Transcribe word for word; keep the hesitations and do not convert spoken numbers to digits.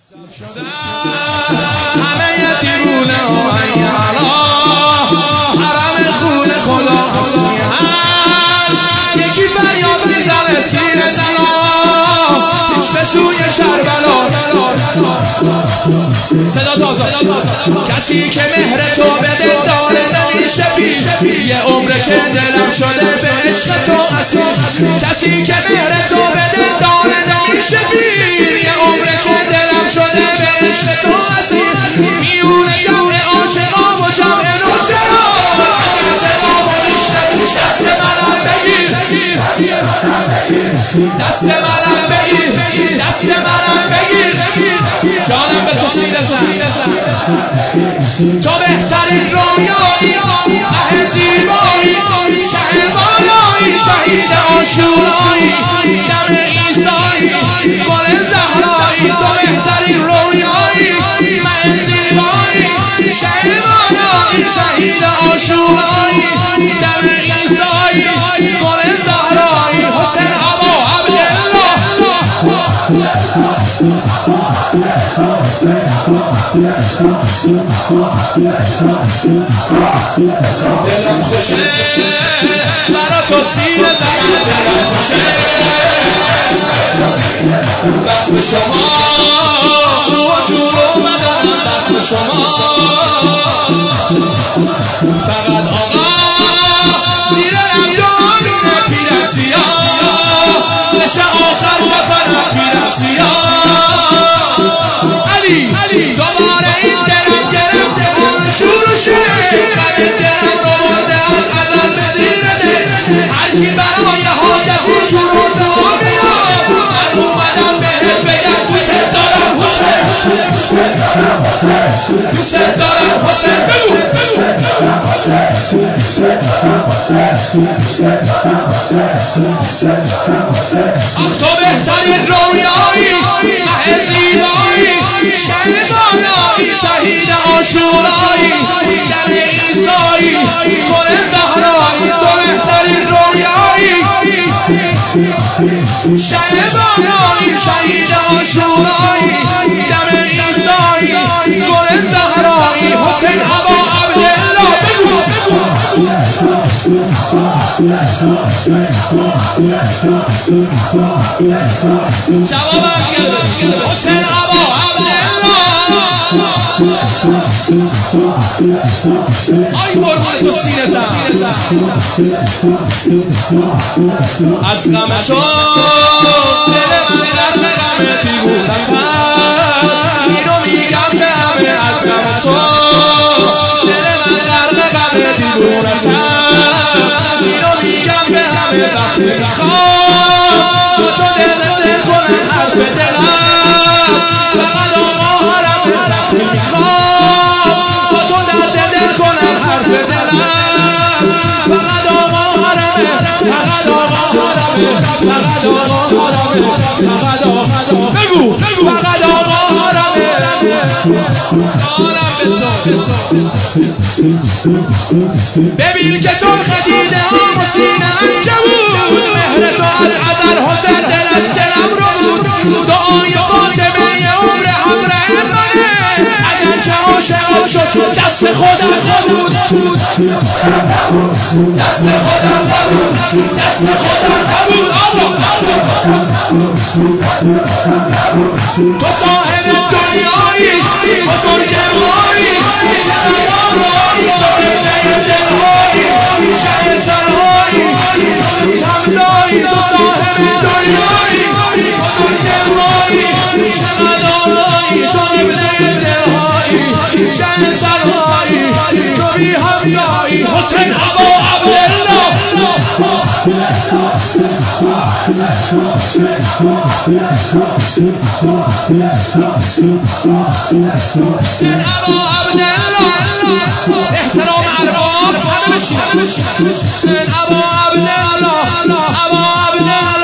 همه دیوونه ها ایالا حرم خون خدا خستی هست یکی فریاد میزنه سینه زنا پیش به سوی کربلا صدا تازه کسی که مهر تو بده داره نمیشه پیر یه عمره که دلم شده به عشق تو اسیر کسی که مهر تو بده داره نمیشه پیر یه عمره که دلم شده به عشق تو اسیر میونه جمع عاشقا و جمع نوجرا اگه صدا بریشته دست منم بگیر دست منم بگیر دست منم بگیر جانم به تو سینه زن تو بهترین رویایی مه زیبایی شه بالایی شهید عاشورایی دم عیسایی گل زهرایی تو بهترین رویایی مه زیبایی شه بالایی شهید عاشورایی دم عیسایی گل زهرایی حسین ابا عبدالله دلم خوشه برا تو سینه زنم دلم خوشه بخت شما رو جور اومدم بخت شما فقط آقا زیر رمدان پیرن سیاه نشه آخر کفنم پیرن سیاه علی دوباره این درم گرفته شروع شد بعد درم رو برده از ازل به زیر ده هرکی برای حاجت تو روزه ها میاد من اومدم بهت بگم دوست دارم حسین دوست دارم حسین بگو آخ تو بهترین رویایی مه زیبایی شه بالایی شهید عاشورایی دم عیسایی گل زهرایی تو بهترین رویایی شه بالایی شهید عاشورایی دم عیسایی گل زهرایی حسین ابا عبدالله بگو جوابم گرد حسین ابا عبدالله آی قربان تو سینه زن از غم تو دل من درد غم دیوونتم اینو میگم به همه از غم تو دل من درد غم دیوونتم اینو میگم به همه وقتی میخوام با تو دل دل کنن حرف دلم فقط آقا حرم وقتی میخوام با تو درد دل کنن حرف دلم فقط آقا حرمه فقط آقا حرمه فقط آقا حرمه فقط آقا بگو فقط آقا حرمه ببین که چون خجیده هم و سینه هم جوود مهر تو از ازل حسین دل از دلم رو بود دعای فاطمه یه عمر همراه منه اگر که عاشقم شد دست خودم خود دست خودم خود دست خودم خود تو صاحب دنیایی بزرگ مایی شهرهایی دل دلهایی شهر تنهایی همزایی تو صاحب دنیایی بزرگ مایی شهرهایی تو دل دلهایی شهر تنهایی تو بی همزایی حسین ابا عبدالله حسین ابا عبدالله احترام ارباب همه بشینن حسین ابا عبدالله ابا عبدالله